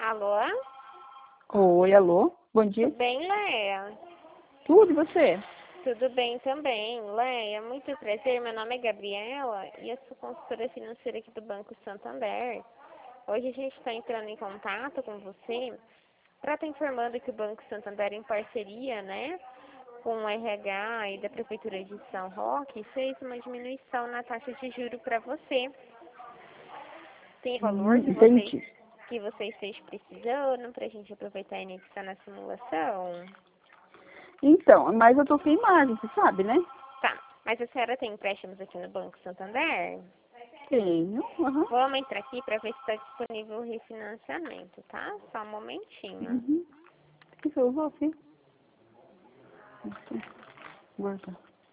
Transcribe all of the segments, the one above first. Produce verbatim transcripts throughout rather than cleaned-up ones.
Alô? Oi, alô? Bom dia. Tudo bem, Leia? Tudo, e você? Tudo bem também. Leia, muito prazer. Meu nome é Gabriela e eu sou consultora financeira aqui do Banco Santander. Hoje a gente está entrando em contato com você para estar informando que o Banco Santander, em parceria, né, com o R H e da Prefeitura de São Roque, fez uma diminuição na taxa de juros para você. Tem valor Hum, que entendi. vocês, que você esteja precisando para a gente aproveitar e iniciar na simulação? Então, mas eu tô sem margem, você sabe, né? Tá, mas a senhora tem empréstimos aqui no Banco Santander? Tenho, aham. Vamos entrar aqui para ver se está disponível o refinanciamento, tá? Só um momentinho. Uhum. O que eu vou, filho? Guarda.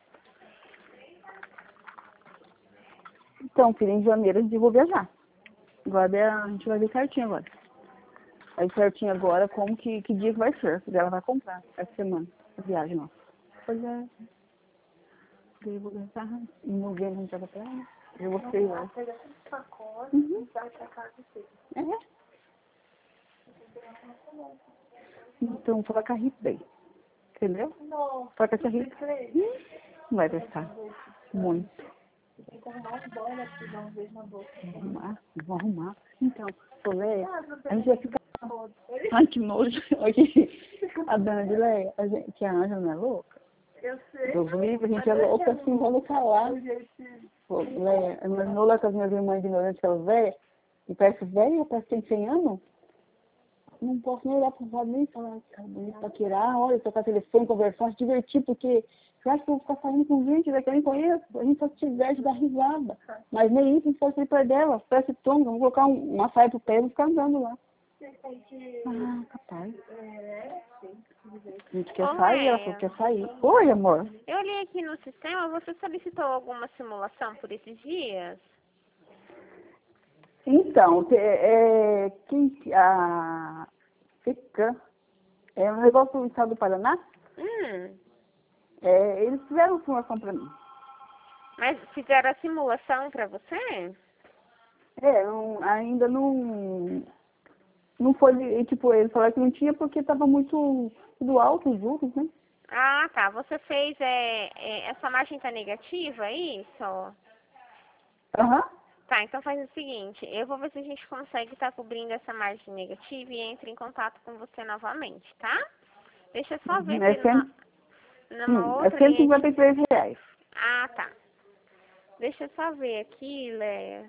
Então, filho, em janeiro a gente vou viajar. Agora a gente vai ver certinho agora. Aí certinho agora como que, que dia que vai ser. Porque ela vai comprar essa semana, a viagem nossa. Pois é. Eu vou gastar. Em novembro a gente vai pra praia. Eu vou ser lá. Uhum. É. Então, fala com a Rita bem. Entendeu? Não. Fala com essa Rita. Hum, Não vai prestar. Muito. Tem que arrumar um boy, né? Precisar um beijo na boca. Vou arrumar. Vou arrumar. Então, Leia, a gente vai ficar... Ai, que nojo. Aqui. A dona de Leia, a gente, que a Ângela não é louca? Eu sei. Eu vivo, a gente é louca assim, vamos falar. Pô, Leia, eu não lá com as minhas irmãs ignorantes, aquelas velhas, e parece velha, parece que tem cem anos. Não posso nem olhar para o lado nem falar, cara, bonito, paquerar, olha, tocar telefone, conversar, se divertir, porque eu acho que eu vou ficar saindo com gente né, que eu nem conheço, a gente só se diverte, dá risada. Mas nem isso, a gente pode sair perto dela, parece tonga, vamos colocar um, uma saia pro pé e vou ficar andando lá. Ah, capaz. A gente quer Ô, sair, ela falou Leia, que quer sair. Oi, amor. eu olhei aqui no sistema, você solicitou alguma simulação por esses dias? Então, te- é, quem, a, fica, é um negócio do estado do Paraná, Hum, é, eles fizeram simulação para mim. mas fizeram a simulação para você? É, não- ainda não, não foi, e, tipo, eles falaram que não tinha porque estava muito, tudo alto os juros, né? Ah, tá. Você fez, é, é, essa margem tá negativa, é isso? Aham. Tá, então faz o seguinte, eu vou ver se a gente consegue estar cobrindo essa margem negativa e entre em contato com você novamente, tá? Deixa eu só ver Uhum. se É, numa, cem, numa hum, é outra cento e linha cinquenta de... e três reais. Ah, tá. Deixa eu só ver aqui, Leia,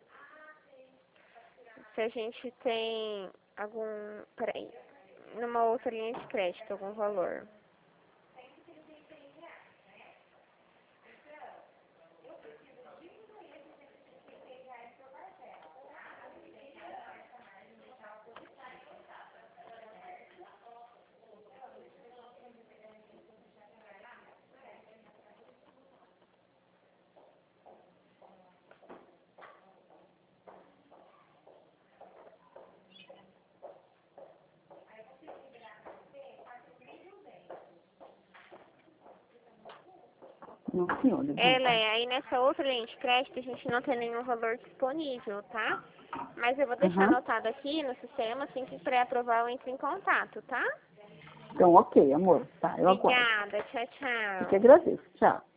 se a gente tem algum... Peraí. Numa outra linha de crédito, algum valor. Não, senhora. É, Não, tá. Leia, aí nessa outra linha de crédito a gente não tem nenhum valor disponível, tá? Mas eu vou deixar Aham. anotado aqui no sistema, assim que pré-aprovar eu entro em contato, tá? Então, ok, amor. Tá, eu aguardo. Obrigada, tchau, Eu que tchau. agradeço. Tchau.